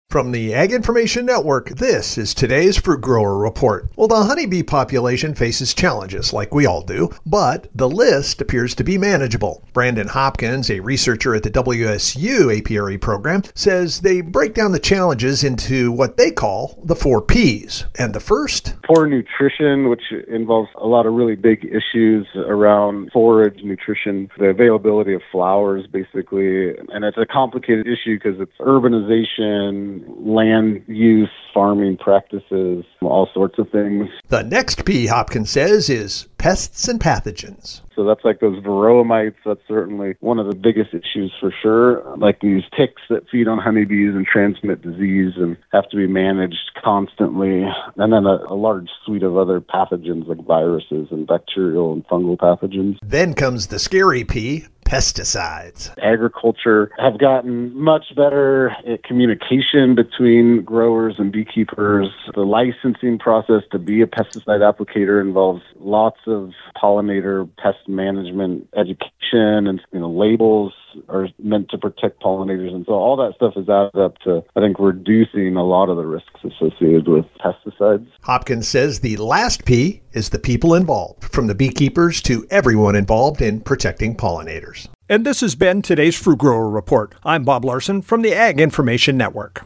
From the Ag Information Network, this is today's Fruit Grower Report. Well, the honeybee population faces challenges, like we all do, but the list appears to be manageable. Brandon Hopkins, a researcher at the WSU apiary program, says they break down the challenges into what they call the 4 Ps. And the first? Poor nutrition, which involves a lot of really big issues around forage nutrition, the availability of flowers, basically. And it's a complicated issue because it's urbanization, land use, farming practices, all sorts of things. The next P, Hopkins says, is pests and pathogens. So that's like those varroa mites. That's certainly one of the biggest issues for sure. Like these ticks that feed on honeybees and transmit disease and have to be managed constantly. And then a large suite of other pathogens like viruses and bacterial and fungal pathogens. Then comes the scary P, pesticides. Agriculture have gotten much better at communication between growers and beekeepers. The licensing process to be a pesticide applicator involves lots of pollinator pest management education, and labels are meant to protect pollinators. And so all that stuff is added up to, I think, reducing a lot of the risks associated with pesticides. Hopkins says the last P is the people involved, from the beekeepers to everyone involved in protecting pollinators. And this has been today's Fruit Grower Report. I'm Bob Larson from the Ag Information Network.